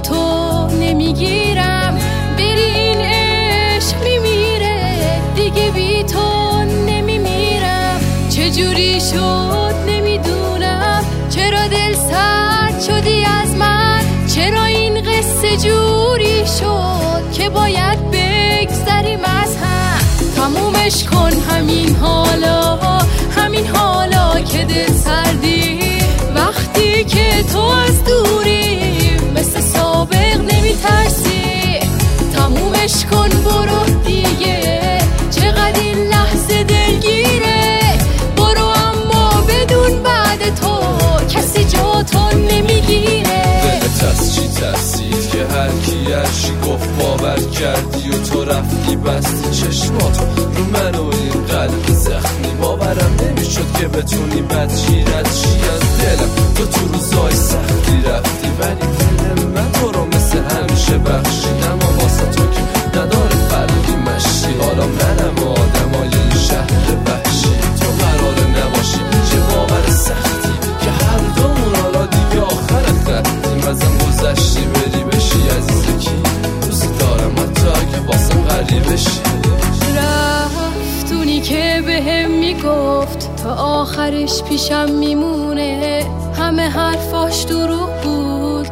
تو نمیگیرم، بری این عشق میمیره دیگه، بی تو نمیمیرم. چجوری شد نمیدونم، چرا دل سرد شدی از من، چرا این قصه جوری شد که باید بگذریم از هم. تمومش کن همین حالا، همین حالا که دل سردی، وقتی که تو از دوری مثل سابق نمیترسی. تمومش کن برو دیگه، چقدر این لحظه دلگیره. برو اما بدون بعد تو کسی جا تو نمیگیره. دلت از چی ترسید که هر کی هرچی گفت باور کردی و تو رفتی بستی چشماتو رو من و این قلب زخمی. باورم نمیشد که بتونی بد شیرت چی از دلم. تو روزای سختی رفتی ولی دل من تو رو مثل همیشه بخشی. اما واسه تو که نداره فرقی مشی، حالا منم آدمای این شهر وحشی. تو قراره نباشی چه باور سختی که هر دومون حالا دیگه آخر خطیم. ازم گذشتی بری بشی عزیزه کی دوست دارم حتی اگه واسم غریبشی. رفتونی که بهم میگفت تا آخرش پیشم میمونه، همه حرفاش دروغ بود.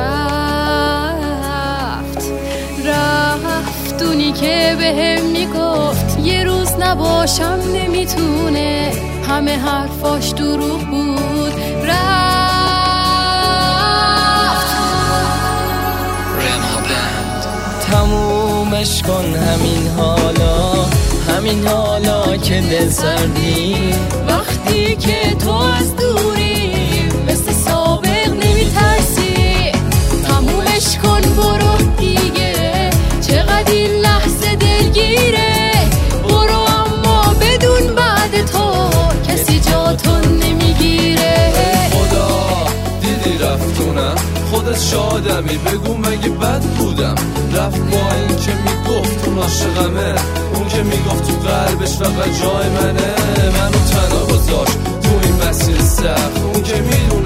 رفتونی که بهم میگفت یه روز نباشم نمیتونه، همه حرفاش دروغ بود. تمومش کن همین حالا، همین حالا که دل سردی، وقتی که تو از دوری مثل سابق نمیترسی. تمومش کن برو دیگه، چقدر این لحظه دلگیره. برو اما بدون بعد تو کسی جا تو نمیگیره. خدا دیدی رفتونم، خودت شادمی، بگو مگه بد بودم. رفت با این که میگفت اون عاشقمه، اون که میگفت تو قلبش فقط جای منه. منو تنها گذاشت تو این مسیر سخت، اون که میدونه